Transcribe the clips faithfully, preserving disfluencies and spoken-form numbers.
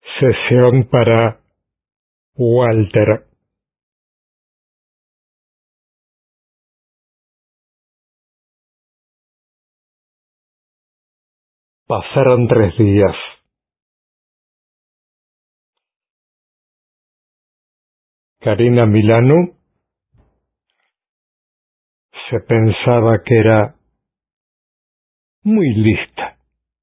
Sesión para Walter. Pasaron tres días. Karina Milano se pensaba que era muy lista.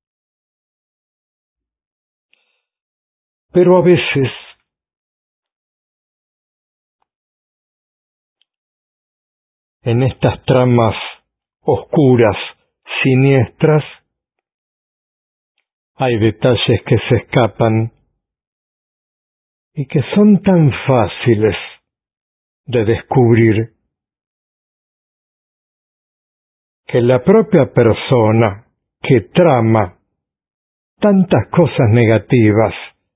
Pero a veces en estas tramas oscuras, siniestras, hay detalles que se escapan y que son tan fáciles de descubrir que la propia persona que trama tantas cosas negativas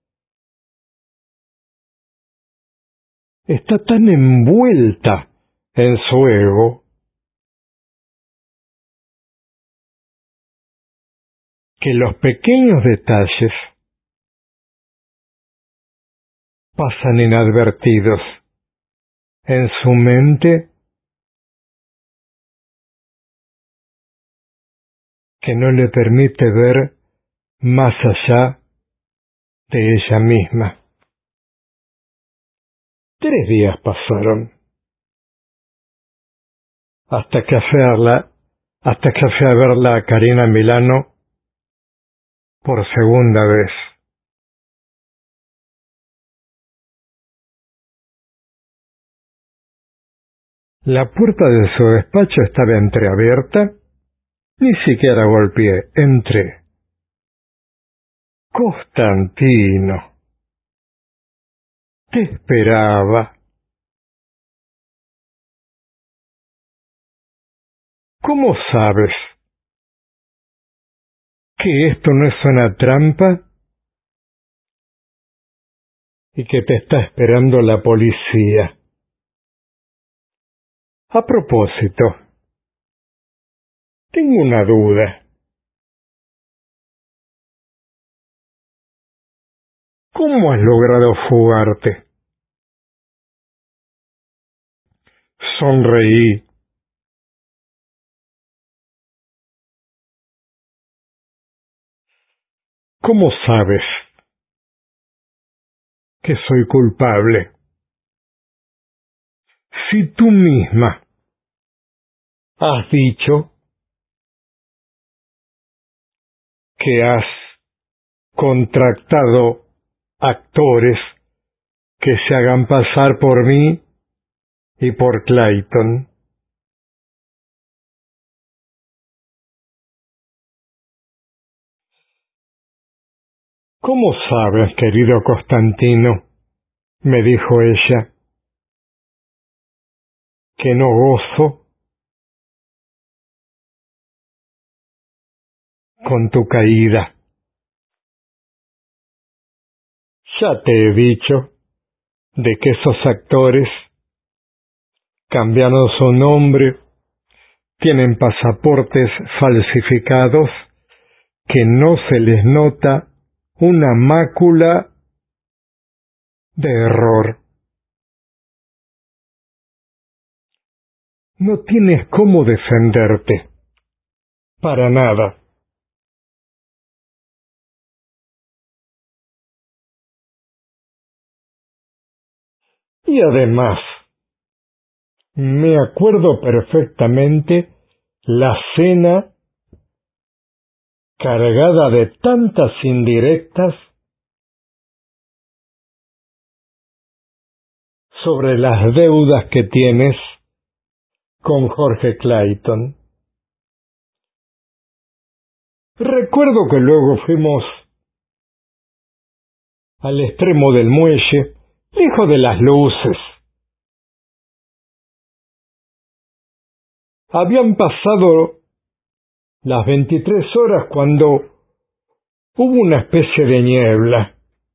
está tan envuelta en su ego que los pequeños detalles pasan inadvertidos en su mente, que no le permite ver más allá de ella misma. Tres días pasaron hasta que fui a verla, hasta que fui a verla a Karina Milano por segunda vez. La puerta de su despacho estaba entreabierta, ni siquiera golpeé, entré. Constantino, te esperaba. ¿Cómo sabes que esto no es una trampa y que te está esperando la policía? A propósito, tengo una duda. ¿Cómo has logrado fugarte? Sonreí. ¿Cómo sabes que soy culpable? Si tú misma has dicho que has contratado actores que se hagan pasar por mí y por Clayton. ¿Cómo sabes, querido Constantino? Me dijo ella, que no gozo con tu caída. Ya te he dicho de que esos actores cambiaron su nombre, tienen pasaportes falsificados, que no se les nota una mácula de error. No tienes cómo defenderte, para nada. Y además, me acuerdo perfectamente la cena cargada de tantas indirectas sobre las deudas que tienes con Jorge Clayton. Recuerdo que luego fuimos al extremo del muelle, lejos de las luces. Habían pasado las veintitrés horas cuando hubo una especie de niebla.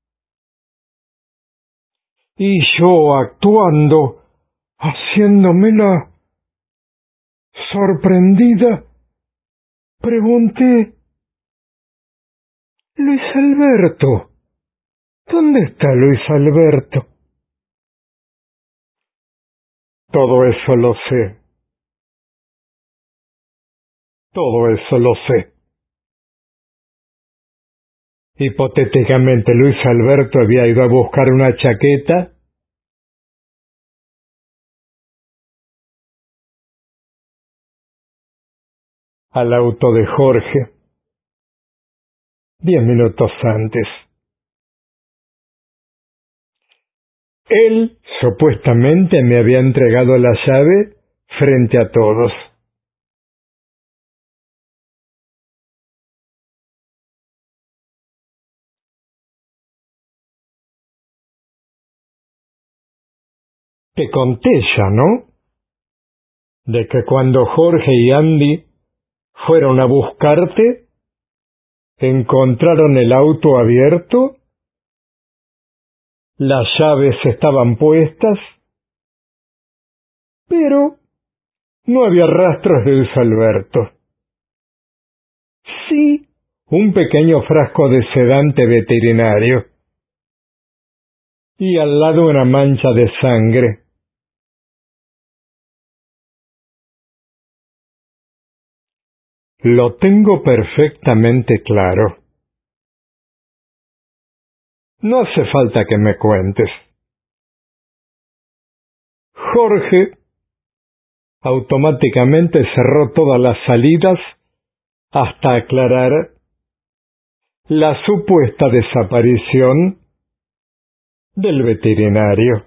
Y yo actuando, haciéndomela sorprendida, pregunté: Luis Alberto, ¿Dónde está Luis Alberto? Todo eso lo sé. Todo eso lo sé. Hipotéticamente, Luis Alberto había ido a buscar una chaqueta al auto de Jorge diez minutos antes. Él supuestamente me había entregado la llave frente a todos. Te conté ya, ¿no? De que cuando Jorge y Andy fueron a buscarte, encontraron el auto abierto, las llaves estaban puestas, pero no había rastros de Luis Alberto. Sí, un pequeño frasco de sedante veterinario y al lado una mancha de sangre. Lo tengo perfectamente claro. No hace falta que me cuentes. Jorge automáticamente cerró todas las salidas hasta aclarar la supuesta desaparición del veterinario.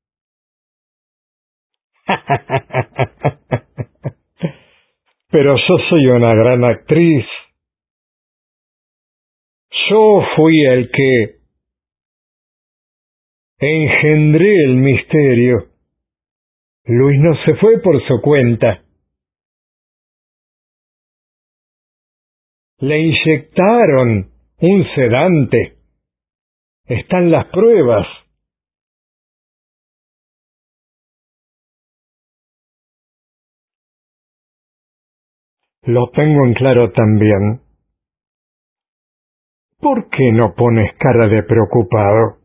Pero yo soy una gran actriz. Yo fui el que engendré el misterio. Luis no se fue por su cuenta. Le inyectaron un sedante. Están las pruebas. Lo tengo en claro también. ¿Por qué no pones cara de preocupado?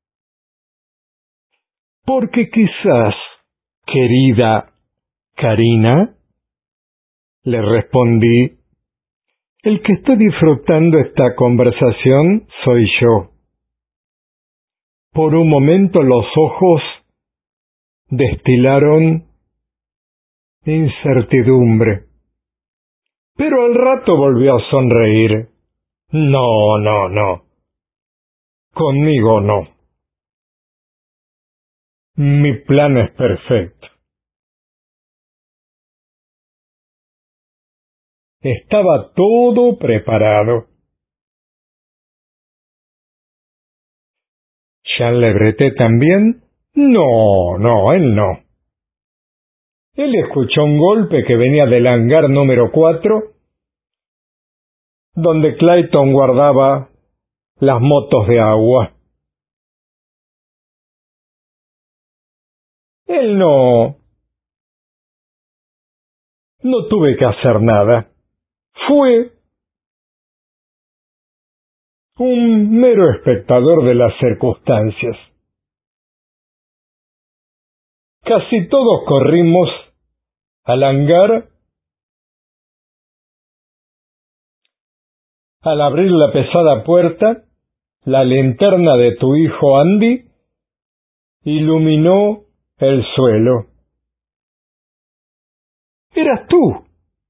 Porque quizás, querida Karina, le respondí, el que está disfrutando esta conversación soy yo. Por un momento los ojos destilaron incertidumbre, pero al rato volvió a sonreír. No, no, no. Conmigo no. Mi plan es perfecto. Estaba todo preparado. ¿Jean Le Breton también? No, no, él no. Él escuchó un golpe que venía del hangar número cuatro, donde Clayton guardaba las motos de agua. Él no... No tuve que hacer nada. Fue un mero espectador de las circunstancias. Casi todos corrimos al hangar. Al abrir la pesada puerta, la linterna de tu hijo Andy iluminó el suelo. Eras tú.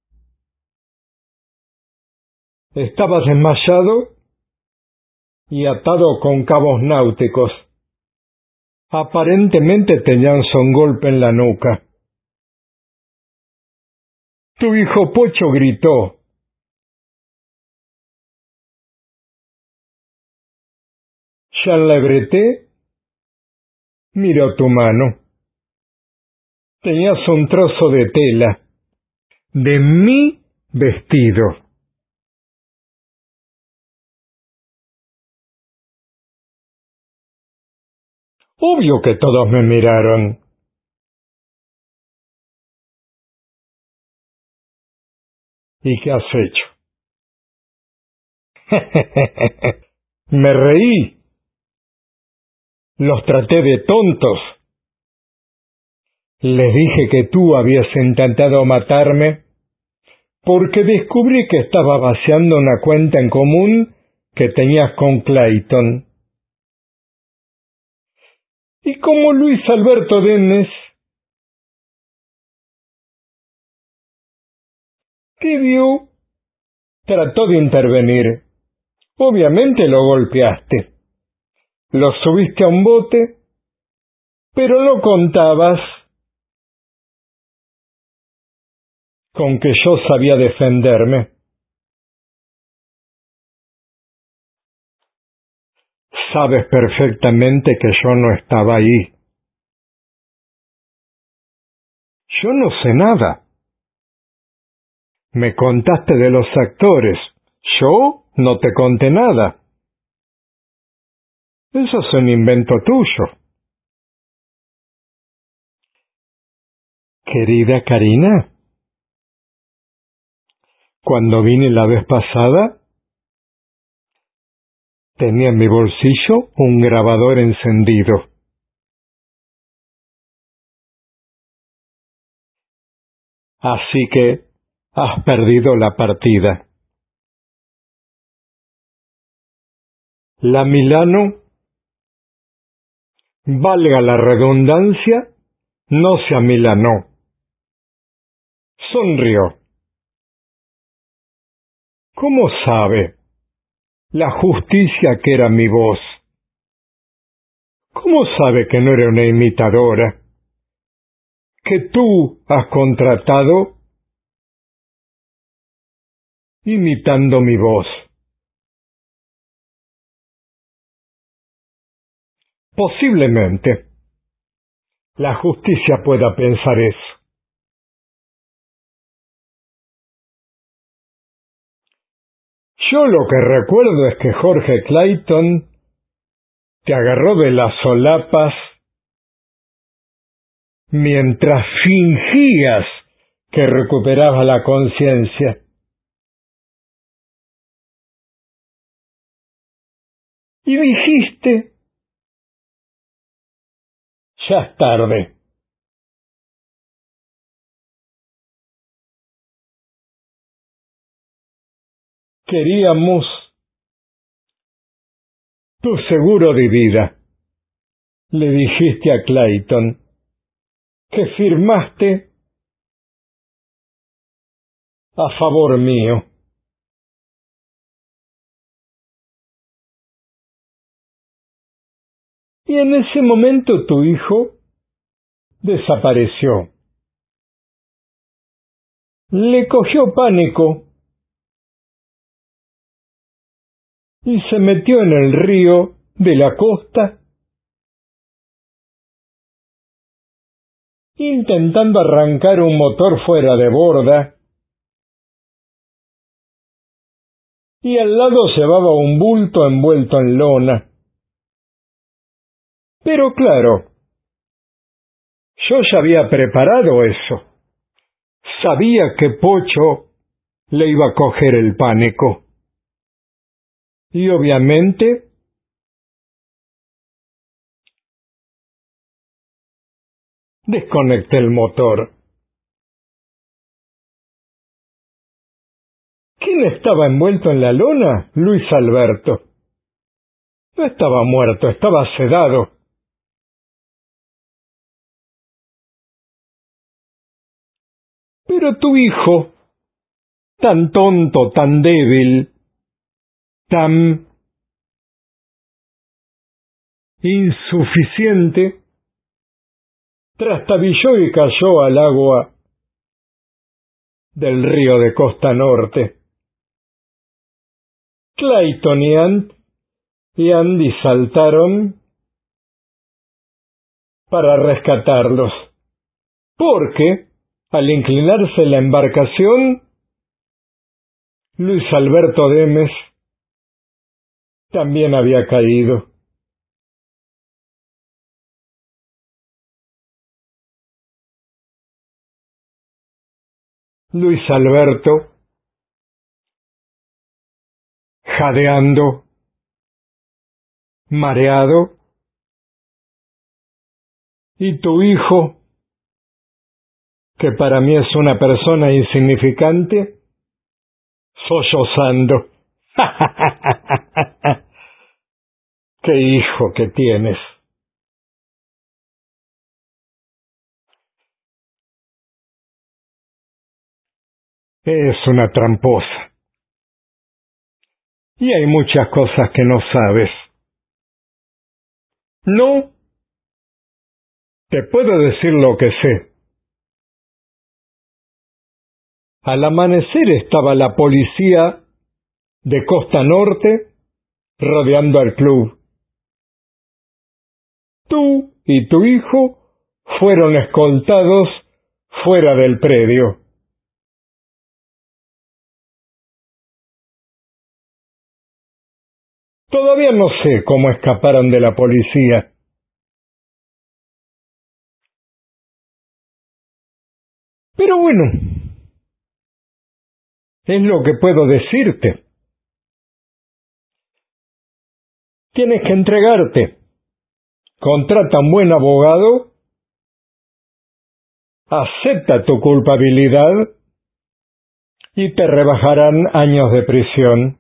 Estabas desmayado y atado con cabos náuticos. Aparentemente tenías un golpe en la nuca. Tu hijo Pocho gritó. Jean Le Breton miró tu mano. Tenías un trozo de tela de mi vestido. Obvio que todos me miraron. ¿Y qué has hecho? Me reí. Los traté de tontos. Les dije que tú habías intentado matarme porque descubrí que estaba vaciando una cuenta en común que tenías con Clayton. Y como Luis Alberto Demes te vio, trató de intervenir. Obviamente lo golpeaste. Lo subiste a un bote, pero no contabas con que yo sabía defenderme. Sabes perfectamente que yo no estaba ahí. Yo no sé nada. Me contaste de los actores. Yo no te conté nada. Eso es un invento tuyo. Querida Karina, cuando vine la vez pasada, tenía en mi bolsillo un grabador encendido. Así que has perdido la partida. La Milano, valga la redundancia, no se amilanó. Sonrió. ¿Cómo sabe la justicia que era mi voz? ¿Cómo sabe que no era una imitadora? Que tú has contratado imitando mi voz. Posiblemente la justicia pueda pensar eso. Yo lo que recuerdo es que Jorge Clayton te agarró de las solapas mientras fingías que recuperabas la conciencia. Y dijiste, ya es tarde. Queríamos tu seguro de vida, le dijiste a Clayton, que firmaste a favor mío. Y en ese momento tu hijo desapareció. Le cogió pánico y se metió en el río de la costa intentando arrancar un motor fuera de borda, y al lado llevaba un bulto envuelto en lona. Pero claro, yo ya había preparado eso. Sabía que Pocho le iba a coger el pánico. Y obviamente desconecté el motor. ¿Quién estaba envuelto en la lona? Luis Alberto. No estaba muerto, estaba sedado. Pero tu hijo, tan tonto, tan débil, tan insuficiente, trastabilló y cayó al agua del río de Costa Norte. Clayton y, Ant y Andy saltaron para rescatarlos, porque, al inclinarse la embarcación, Luis Alberto Demes también había caído. Luis Alberto, jadeando, mareado, ¿Y tu hijo, que para mí es una persona insignificante? Sollozando. ¡Qué hijo que tienes! Es una tramposa. Y hay muchas cosas que no sabes. No, te puedo decir lo que sé. Al amanecer estaba la policía de Costa Norte rodeando al club. Tú y tu hijo fueron escoltados fuera del predio. Todavía no sé cómo escaparon de la policía. Pero bueno, es lo que puedo decirte. Tienes que entregarte. Contrata un buen abogado, acepta tu culpabilidad y te rebajarán años de prisión.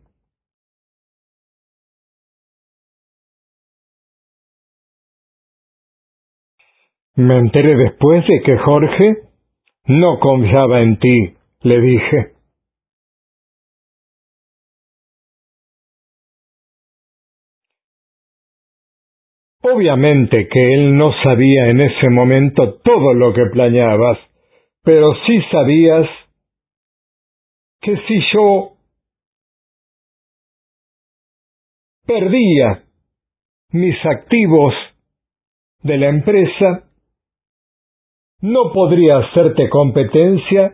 Me enteré después de que Jorge no confiaba en ti, le dije. Obviamente que él no sabía en ese momento todo lo que planeabas, pero sí sabías que si yo perdía mis activos de la empresa, no podría hacerte competencia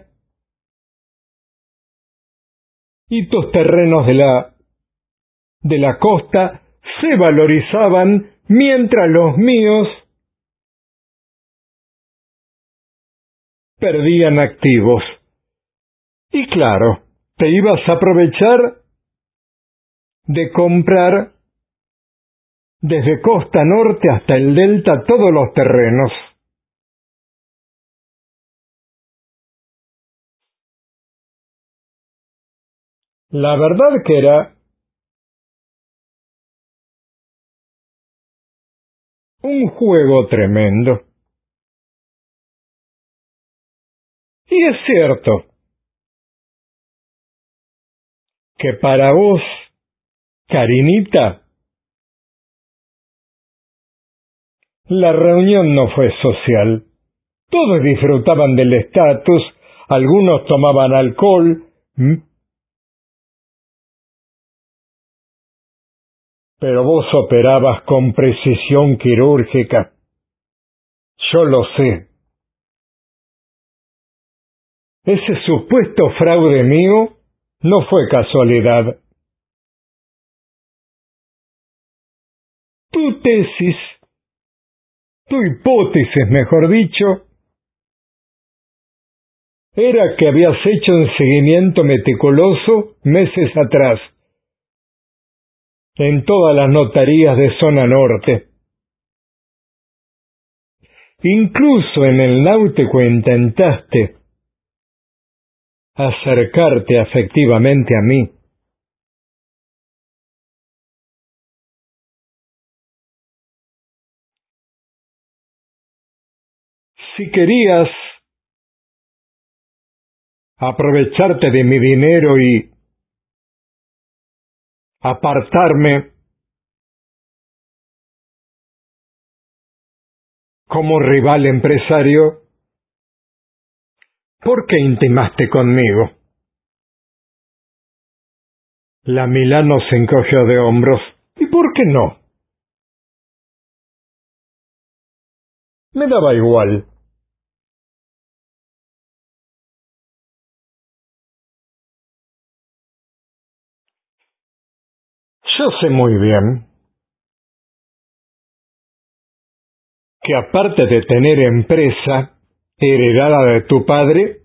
y tus terrenos de la, de la costa se valorizaban mientras los míos perdían activos. Y claro, te ibas a aprovechar de comprar desde Costa Norte hasta el Delta todos los terrenos. La verdad que era un juego tremendo. Y es cierto que para vos, Karinita, la reunión no fue social. Todos disfrutaban del estatus, algunos tomaban alcohol, ¿m? Pero vos operabas con precisión quirúrgica. Yo lo sé. Ese supuesto fraude mío no fue casualidad. Tu tesis, tu hipótesis, mejor dicho, era que habías hecho un seguimiento meticuloso meses atrás, en todas las notarías de zona norte. Incluso en el náutico intentaste acercarte afectivamente a mí. Si querías aprovecharte de mi dinero y apartarme como rival empresario, ¿por qué intimaste conmigo? La Milano se encogió de hombros. ¿Y por qué no? Me daba igual. Yo sé muy bien que aparte de tener empresa heredada de tu padre,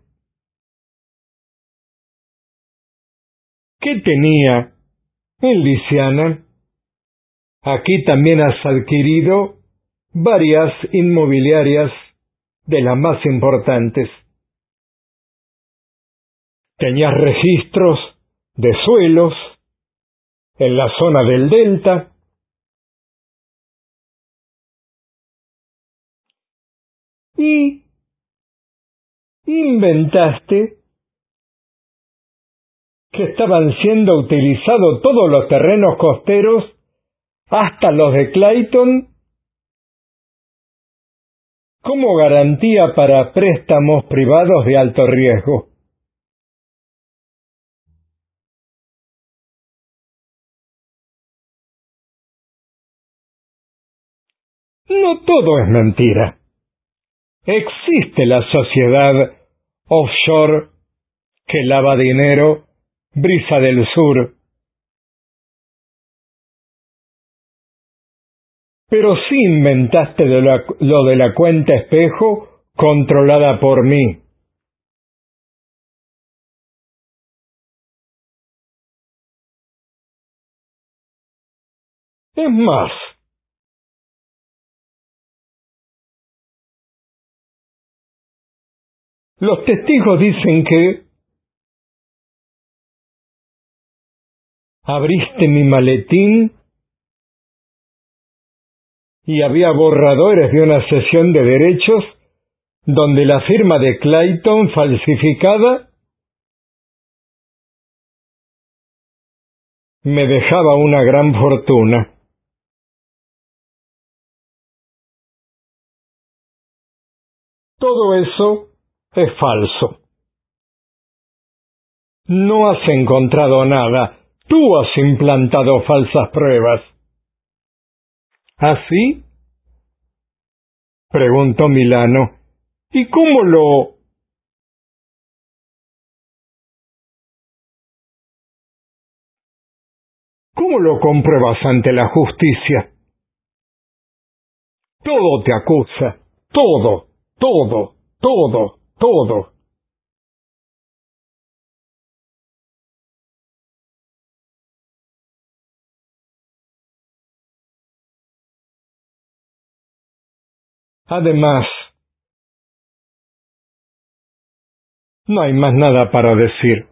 ¿qué tenía en Lisiana? Aquí también has adquirido varias inmobiliarias de las más importantes. Tenías registros de suelos en la zona del delta. Y inventaste que estaban siendo utilizados todos los terrenos costeros, hasta los de Clayton, como garantía para préstamos privados de alto riesgo. No todo es mentira. Existe la sociedad offshore que lava dinero, Brisa del Sur. Pero sí inventaste de la, lo de la cuenta espejo controlada por mí. Es más, los testigos dicen que abriste mi maletín y había borradores de una sesión de derechos donde la firma de Clayton falsificada me dejaba una gran fortuna. Todo eso es falso. No has encontrado nada. Tú has implantado falsas pruebas. ¿Así? Preguntó Milano. ¿Y cómo lo... cómo lo compruebas ante la justicia? Todo te acusa. Todo, todo, todo, todo. Además, no hay más nada para decir.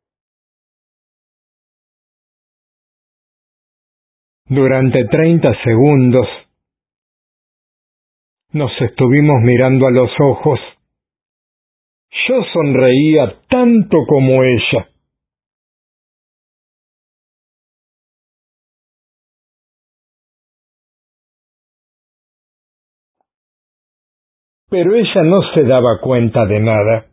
Durante treinta segundos nos estuvimos mirando a los ojos. Yo sonreía tanto como ella. Pero ella no se daba cuenta de nada.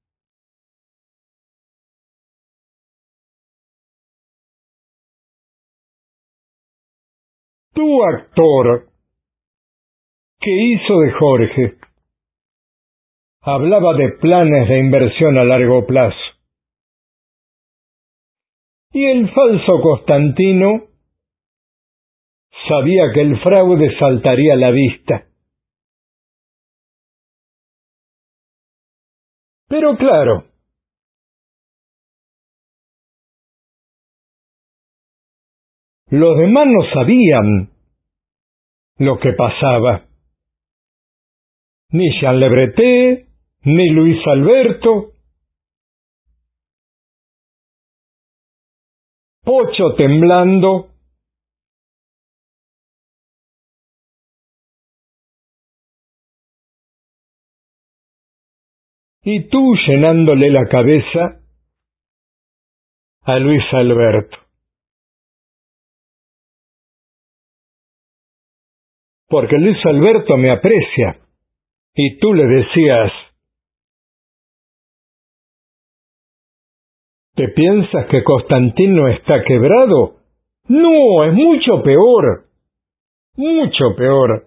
Tu actor, que hizo de Jorge, hablaba de planes de inversión a largo plazo. Y el falso Constantino sabía que el fraude saltaría a la vista. Pero claro, los demás no sabían lo que pasaba. Ni Jean Le Breton, ni Luis Alberto. Pocho temblando. Y tú llenándole la cabeza a Luis Alberto. Porque Luis Alberto me aprecia. Y tú le decías, ¿te piensas que Constantino está quebrado? No, es mucho peor. Mucho peor.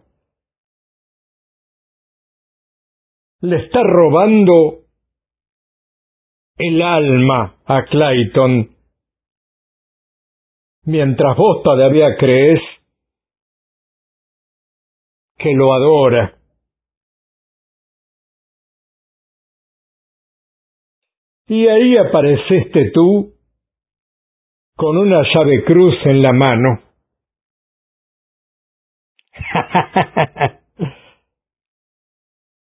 Le está robando el alma a Clayton, mientras vos todavía crees que lo adora. Y ahí apareciste tú con una llave cruz en la mano.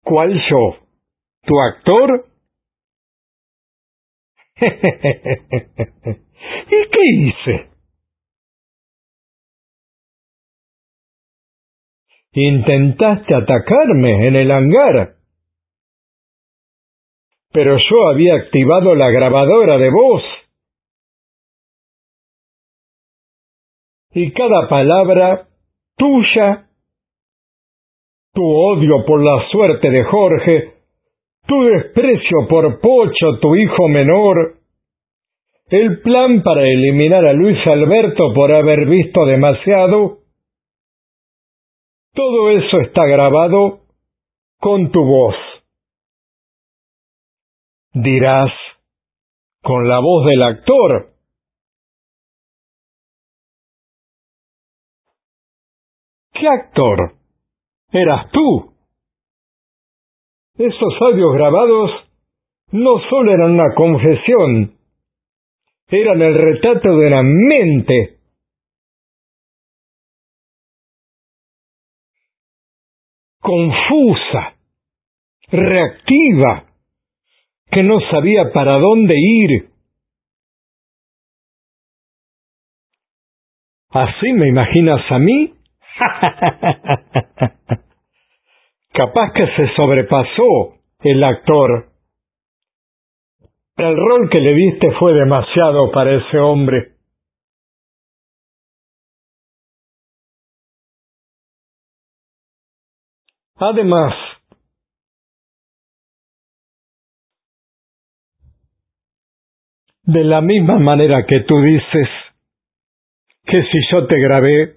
¿Cuál yo? ¿Tu actor? ¿Y qué hice? Intentaste atacarme en el hangar, pero yo había activado la grabadora de voz. Y cada palabra tuya, tu odio por la suerte de Jorge, tu desprecio por Pocho, tu hijo menor, el plan para eliminar a Luis Alberto por haber visto demasiado, todo eso está grabado con tu voz. Dirás, con la voz del actor. ¿Qué actor? Eras tú. Esos audios grabados no solo eran una confesión, eran el retrato de una mente confusa, reactiva, que no sabía para dónde ir. ¿Así me imaginas a mí? Capaz que se sobrepasó el actor. El rol que le diste fue demasiado para ese hombre. Además, de la misma manera que tú dices que si yo te grabé,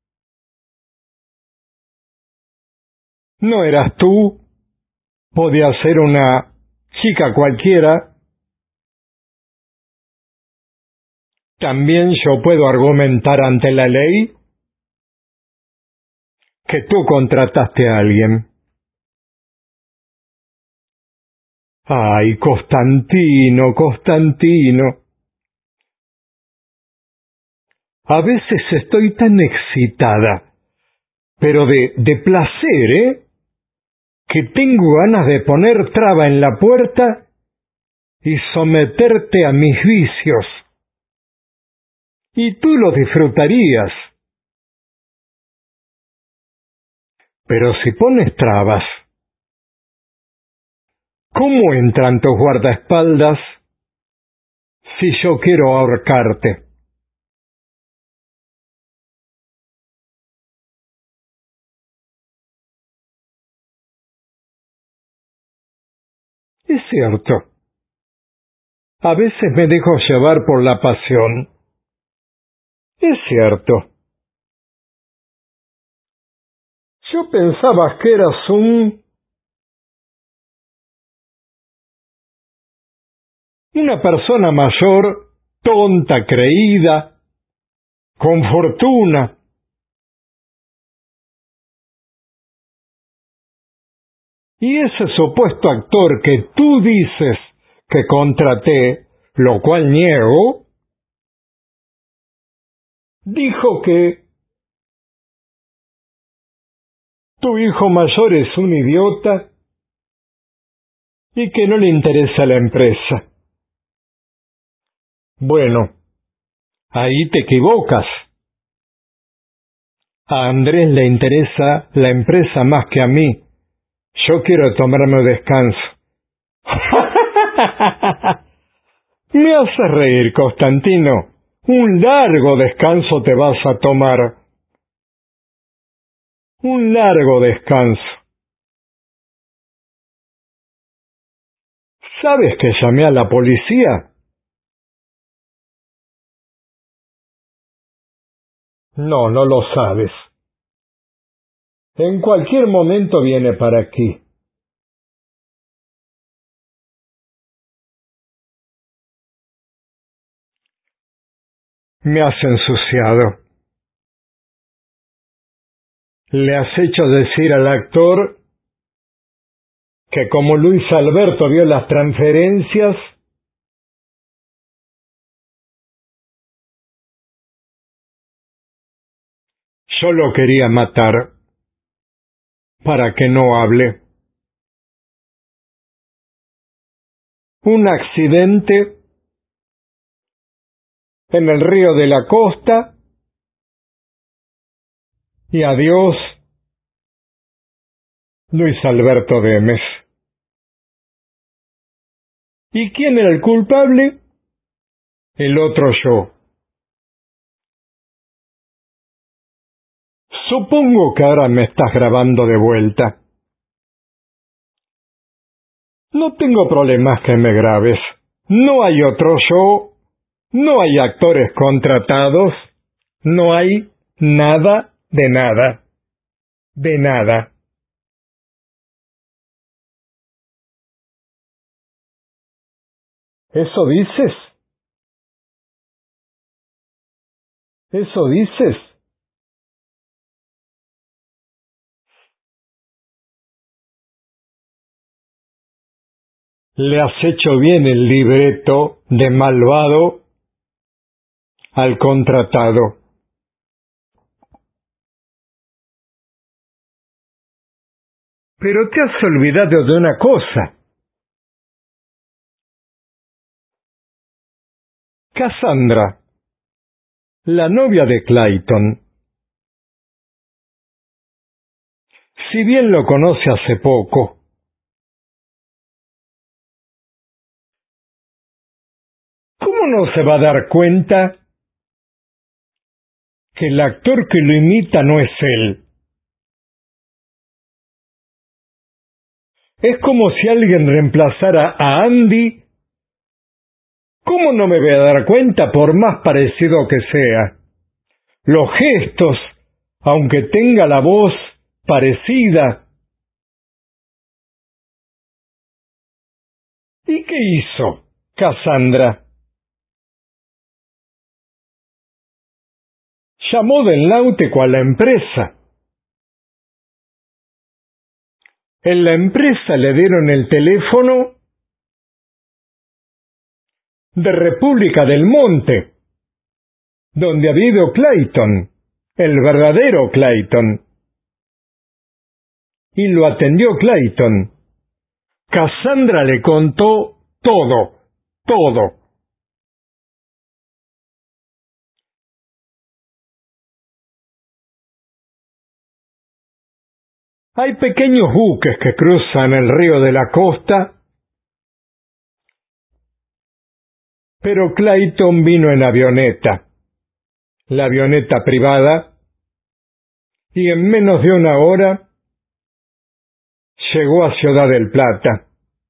no eras tú, podía ser una chica cualquiera, también yo puedo argumentar ante la ley que tú contrataste a alguien. Ay, Constantino, Constantino. A veces estoy tan excitada, pero de, de placer, ¿eh? Que tengo ganas de poner traba en la puerta y someterte a mis vicios. Y tú lo disfrutarías. Pero si pones trabas, ¿cómo entran tus guardaespaldas si yo quiero ahorcarte? Es cierto. A veces me dejo llevar por la pasión. Es cierto. Yo pensaba que eras un... una persona mayor, tonta, creída, con fortuna. Y ese supuesto actor que tú dices que contraté, lo cual niego, dijo que tu hijo mayor es un idiota y que no le interesa la empresa. Bueno, ahí te equivocas. A Andrés le interesa la empresa más que a mí. Yo quiero tomarme un descanso. Me hace reír, Constantino. Un largo descanso te vas a tomar. Un largo descanso. ¿Sabes que llamé a la policía? No, no lo sabes. En cualquier momento viene para aquí. Me has ensuciado. Le has hecho decir al actor que como Luis Alberto vio las transferencias, yo lo quería matar para que no hable. un accidente en el río de la costa y adiós, Luis Alberto Demes. ¿Y quién era el culpable? El otro yo. Supongo que ahora me estás grabando de vuelta. No tengo problemas que me grabes. No hay otro yo, no hay actores contratados, no hay nada de nada, de nada. ¿Eso dices? ¿Eso dices? Le has hecho bien el libreto de malvado al contratado. Pero te has olvidado de una cosa. Cassandra, la novia de Clayton, si bien lo conoce hace poco, ¿cómo no se va a dar cuenta que el actor que lo imita no es él? Es como si alguien reemplazara a Andy. ¿Cómo no me voy a dar cuenta por más parecido que sea? Los gestos, aunque tenga la voz parecida. ¿Y qué hizo Cassandra? Llamó del náutico a la empresa. En la empresa le dieron el teléfono de República del Monte, donde había ido Clayton, el verdadero Clayton. Y lo atendió Clayton. Cassandra le contó todo, todo. Hay pequeños buques que cruzan el río de la costa, pero Clayton vino en avioneta, la avioneta privada, y en menos de una hora llegó a Ciudad del Plata.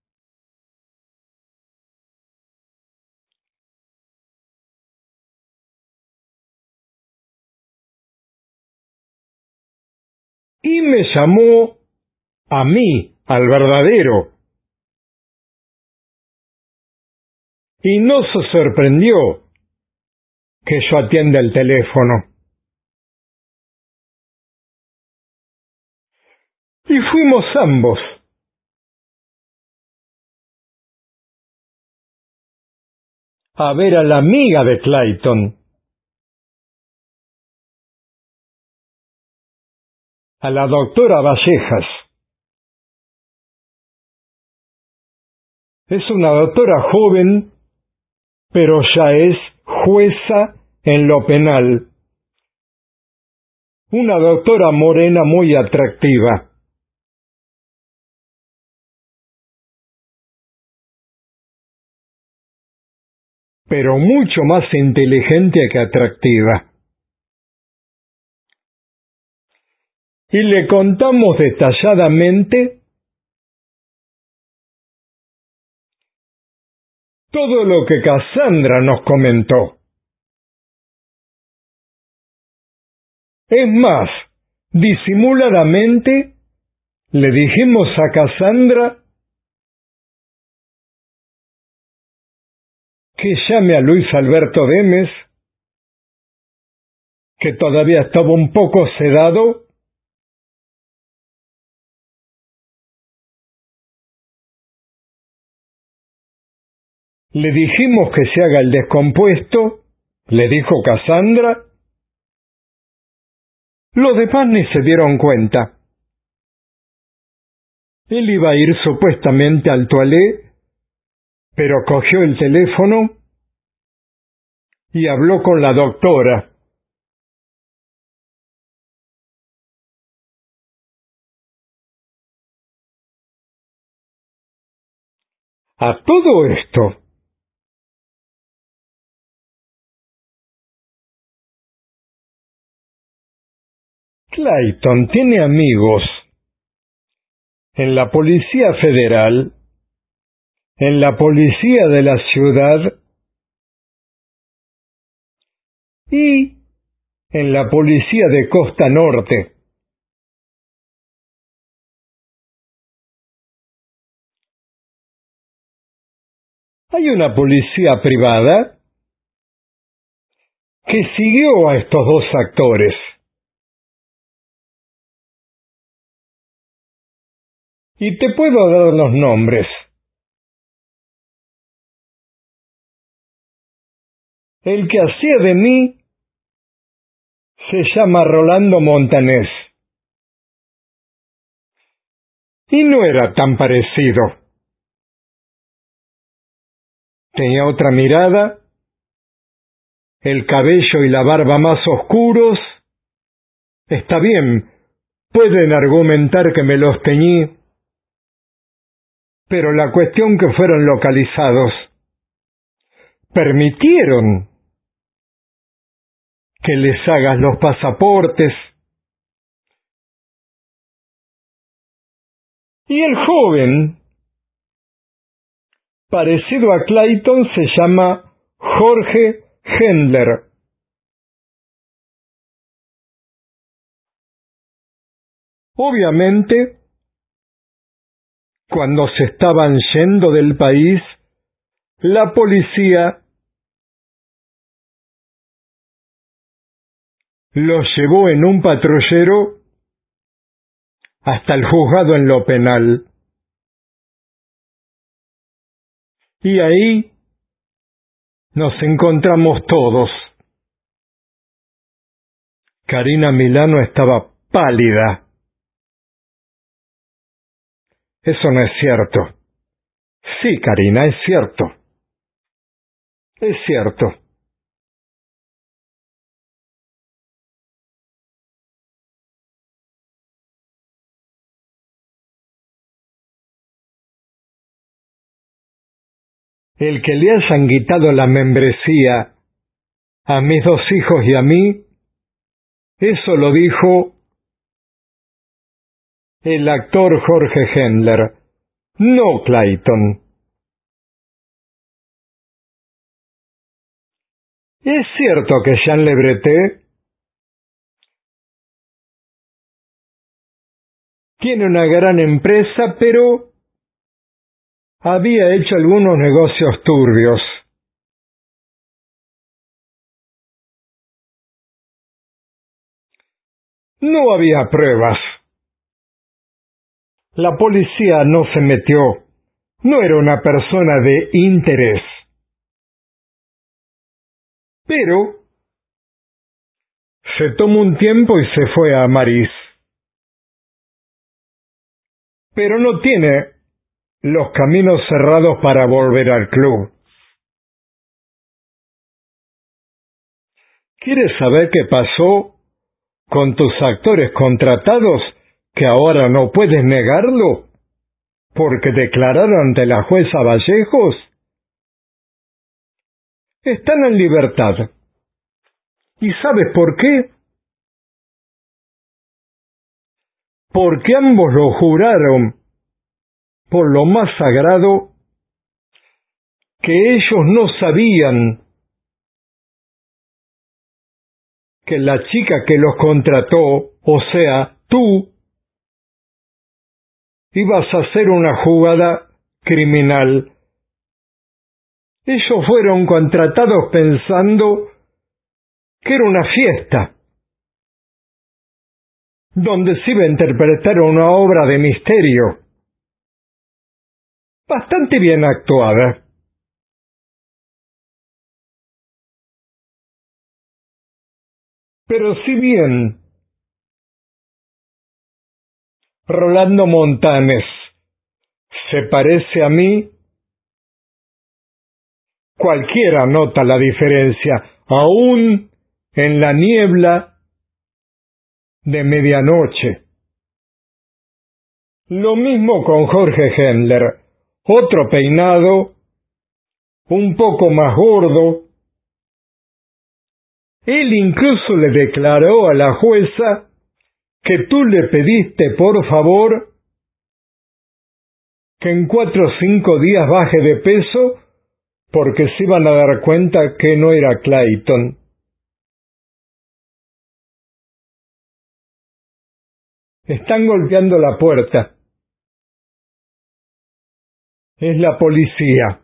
Y me llamó a mí, al verdadero. Y no se sorprendió que yo atienda el teléfono. Y fuimos ambos. A ver a la amiga de Clayton, a la doctora Vallejas. Es una doctora joven, pero ya es jueza en lo penal. Una doctora morena muy atractiva. Pero mucho más inteligente que atractiva. Y le contamos detalladamente todo lo que Cassandra nos comentó. Es más, disimuladamente le dijimos a Cassandra que llame a Luis Alberto Demes, que todavía estaba un poco sedado, le dijimos que se haga el descompuesto, le dijo Cassandra. Los demás ni se dieron cuenta. Él iba a ir supuestamente al toilette pero cogió el teléfono y habló con la doctora. A todo esto, Clayton tiene amigos en la Policía Federal, en la Policía de la Ciudad y en la Policía de Costa Norte. Hay una policía privada que siguió a estos dos actores. Y te puedo dar los nombres. El que hacía de mí se llama Rolando Montanés. Y no era tan parecido. Tenía otra mirada, el cabello y la barba más oscuros. Está bien, pueden argumentar que me los teñí, pero la cuestión que fueron localizados permitieron que les hagas los pasaportes. Y el joven, parecido a Clayton, se llama Jorge Hendler. Obviamente, cuando se estaban yendo del país, la policía los llevó en un patrullero hasta el juzgado en lo penal. Y ahí nos encontramos todos. Karina Milano estaba pálida. Eso no es cierto. Sí, Karina, es cierto. Es cierto. El que le hayan quitado la membresía a mis dos hijos y a mí, eso lo dijo el actor Jorge Hendler, no Clayton. Es cierto que Jean Le Breton tiene una gran empresa, pero había hecho algunos negocios turbios. No había pruebas. La policía no se metió. No era una persona de interés. Pero se tomó un tiempo y se fue a Marís. Pero no tiene los caminos cerrados para volver al club. ¿Quieres saber qué pasó con tus actores contratados, que ahora no puedes negarlo porque declararon ante la jueza Vallejos? Están en libertad. ¿Y sabes por qué? Porque ambos lo juraron por lo más sagrado que ellos no sabían que la chica que los contrató, o sea, tú, ibas a hacer una jugada criminal. Ellos fueron contratados pensando que era una fiesta, donde se iba a interpretar una obra de misterio, bastante bien actuada. Pero si bien Rolando Montanés se parece a mí, Cualquiera nota la diferencia, aún en la niebla de medianoche. Lo mismo con Jorge Hendler, otro peinado, un poco más gordo. Él incluso le declaró a la jueza que tú le pediste, por favor, que en cuatro o cinco días baje de peso porque se iban a dar cuenta que no era Clayton. Están golpeando la puerta. Es la policía.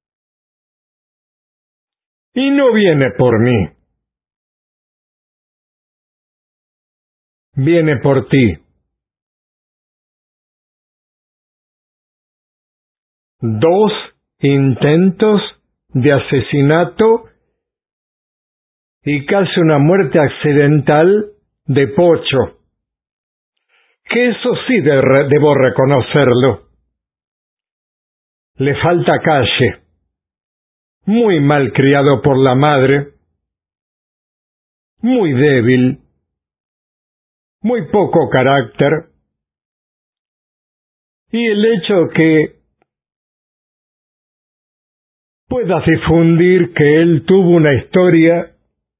Y no viene por mí. Viene por ti. Dos intentos de asesinato y casi una muerte accidental de Pocho. Que eso sí de re- debo reconocerlo. Le falta calle. Muy mal criado por la madre. Muy débil. Muy poco carácter. Y el hecho que puedas difundir que él tuvo una historia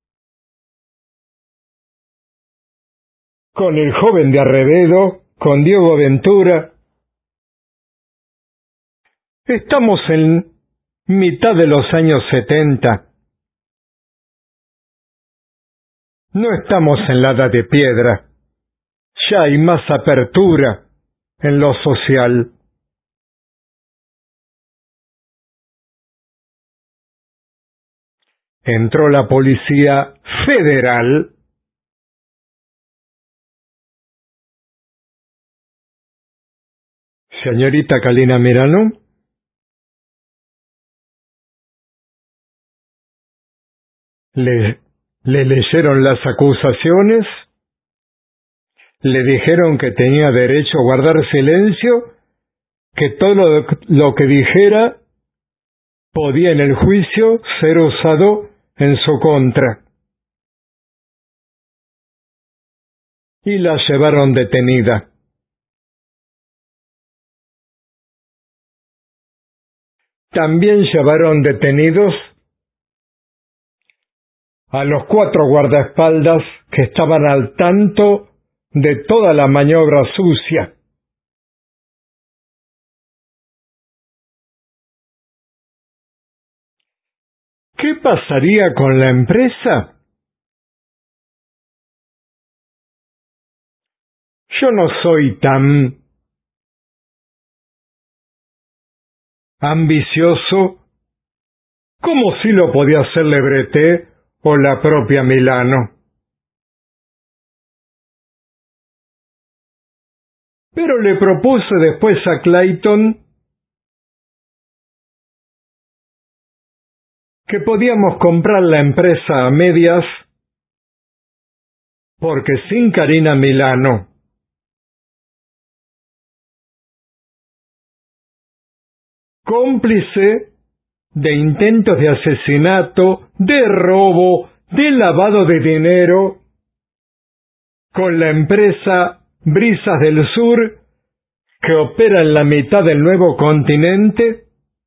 con el joven de Arrebedo, con Diego Ventura. Estamos en mitad de los años setenta. No estamos en la edad de piedra. Ya hay más apertura en lo social. Entró la policía federal. Señorita Kalina Mirano, le, le leyeron las acusaciones, le dijeron que tenía derecho a guardar silencio, que todo lo, lo que dijera podía en el juicio ser usado en su contra. Y la llevaron detenida. También llevaron detenidos a los cuatro guardaespaldas que estaban al tanto de toda la maniobra sucia. ¿Qué pasaría con la empresa? Yo no soy tan ambicioso como si lo podía hacer Le Breté o la propia Milano. Pero le propuse después a Clayton que podíamos comprar la empresa a medias porque sin Karina Milano, cómplice de intentos de asesinato, de robo, de lavado de dinero, con la empresa Brisas del Sur, que opera en la mitad del nuevo continente,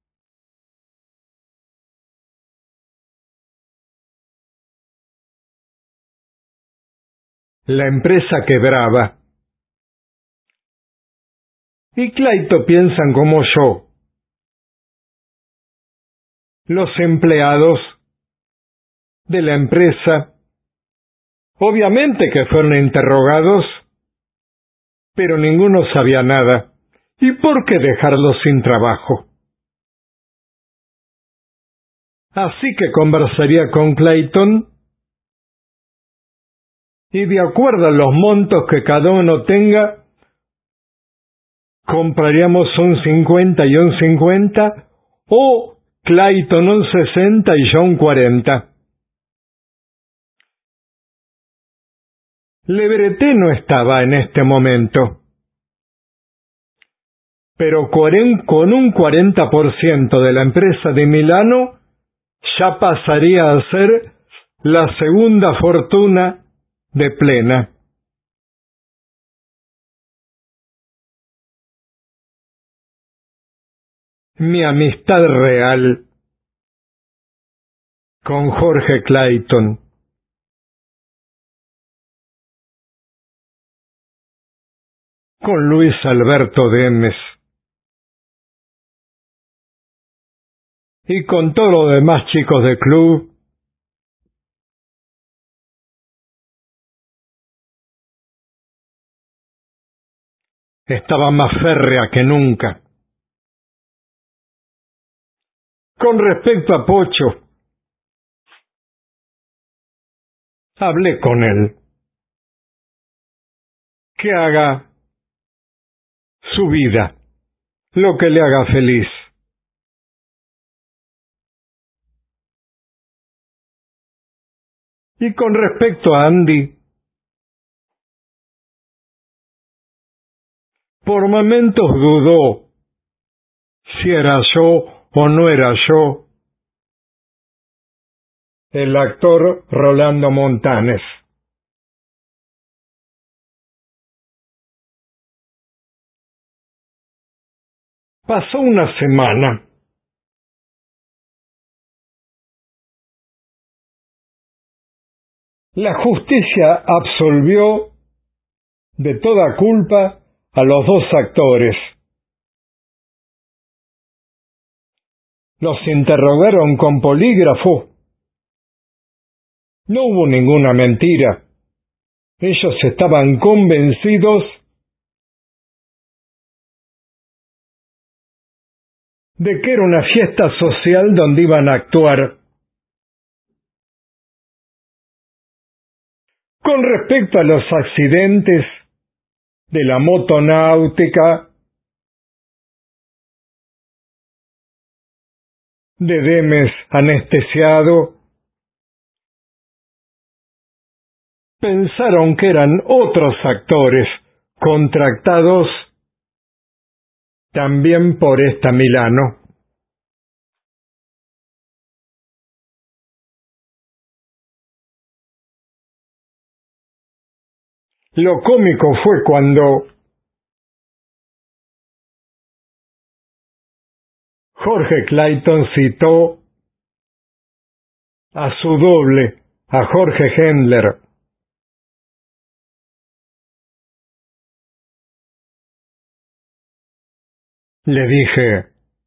la empresa quebraba. Y Clayton piensan como yo. Los empleados de la empresa, obviamente que fueron interrogados, pero ninguno sabía nada. ¿Y por qué dejarlos sin trabajo? Así que conversaría con Clayton y de acuerdo a los montos que cada uno tenga, compraríamos un cincuenta y un cincuenta o Clayton un sesenta y yo un cuarenta. Le Breté no estaba en este momento, pero con un cuarenta por ciento de la empresa de Milano ya pasaría a ser la segunda fortuna de Plena. Mi amistad real con Jorge Clayton. Con Luis Alberto Demes. Y con todos los demás chicos del club. Estaba más férrea que nunca. Con respecto a Pocho, hablé con él. Que haga su vida, lo que le haga feliz. Y con respecto a Andy, por momentos dudó si era yo o no era yo el actor Rolando Montanes. Pasó una semana. La justicia absolvió de toda culpa a los dos actores. Los interrogaron con polígrafo. No hubo ninguna mentira. Ellos estaban convencidos de que era una fiesta social donde iban a actuar. Con respecto a los accidentes de la motonáutica, de Demes anestesiado, pensaron que eran otros actores contratados también por esta Milano. Lo cómico fue cuando Jorge Clayton citó a su doble, a Jorge Hendler. Le dije,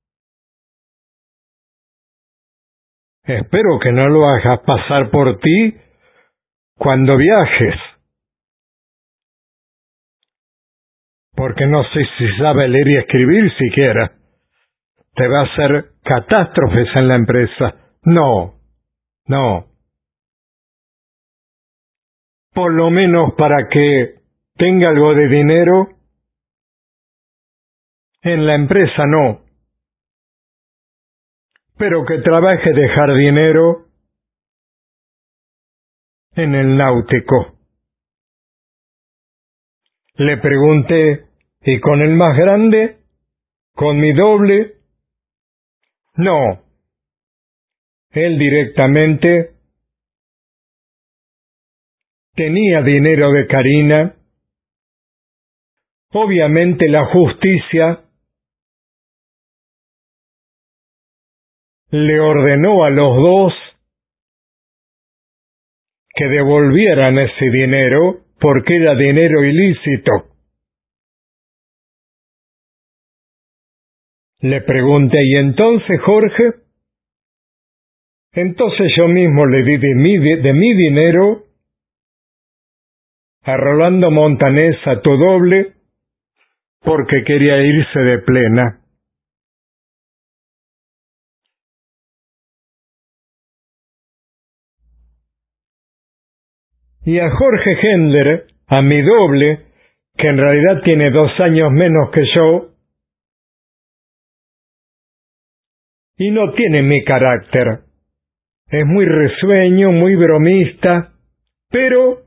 espero que no lo hagas pasar por ti cuando viajes, porque no sé si sabe leer y escribir siquiera. Te va a hacer catástrofes en la empresa. No, no. Por lo menos para que tenga algo de dinero, en la empresa no. Pero que trabaje dejar dinero en el náutico. Le pregunté, ¿y con el más grande? ¿Con mi doble? No. Él directamente tenía dinero de Karina. Obviamente la justicia le ordenó a los dos que devolvieran ese dinero porque era dinero ilícito. Le pregunté, ¿y entonces, Jorge? Entonces yo mismo le di de mi, de mi dinero a Rolando Montanes, a tu doble, porque quería irse de Plena. Y a Jorge Hendler, a mi doble, que en realidad tiene dos años menos que yo, y no tiene mi carácter. Es muy risueño, muy bromista, pero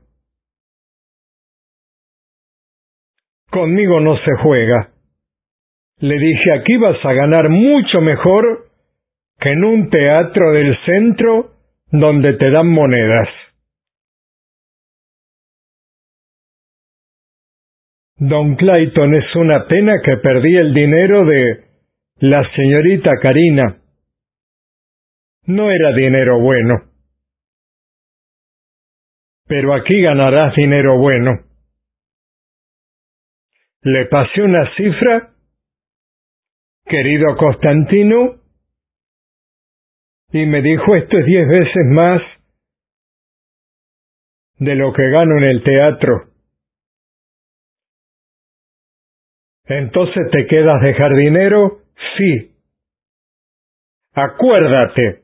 conmigo no se juega. Le dije, aquí vas a ganar mucho mejor que en un teatro del centro donde te dan monedas. Don Clayton, es una pena que perdí el dinero de la señorita Karina. No era dinero bueno. Pero aquí ganarás dinero bueno. Le pasé una cifra, querido Constantino, y me dijo, esto es diez veces más de lo que gano en el teatro. ¿Entonces te quedas de jardinero? Sí. Acuérdate,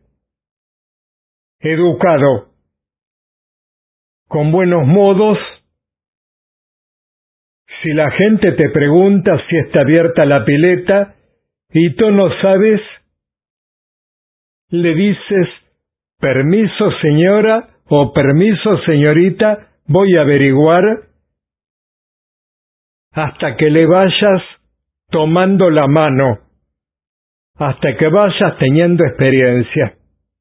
educado, con buenos modos. Si la gente te pregunta si está abierta la pileta y tú no sabes, le dices, permiso señora o permiso señorita, voy a averiguar, hasta que le vayas tomando la mano, hasta que vayas teniendo experiencia.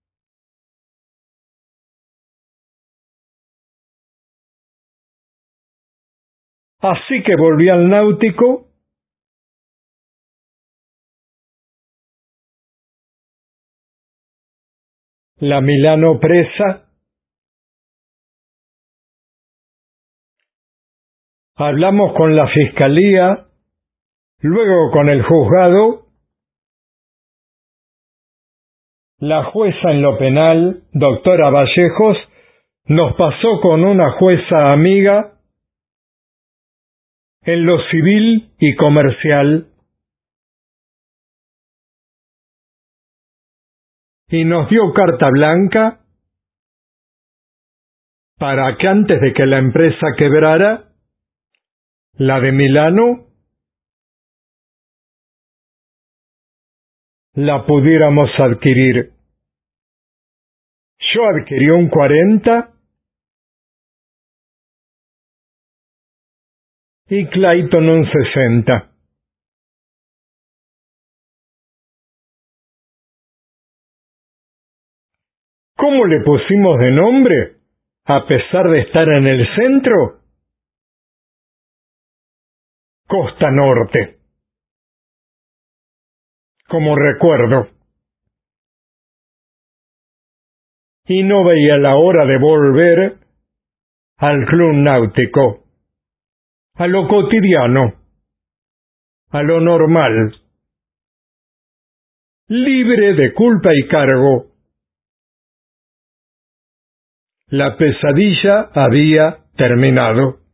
Así que volví al náutico. La Milano presa. Hablamos con la fiscalía, luego con el juzgado. La jueza en lo penal, doctora Vallejos, nos pasó con una jueza amiga en lo civil y comercial y nos dio carta blanca para que antes de que la empresa quebrara, la de Milano, la pudiéramos adquirir. Yo adquirí un cuarenta y Clayton un sesenta. ¿Cómo le pusimos de nombre, a pesar de estar en el centro? Costa Norte. Como recuerdo. Y no veía la hora de volver al club náutico, a lo cotidiano, a lo normal, libre de culpa y cargo. La pesadilla había terminado.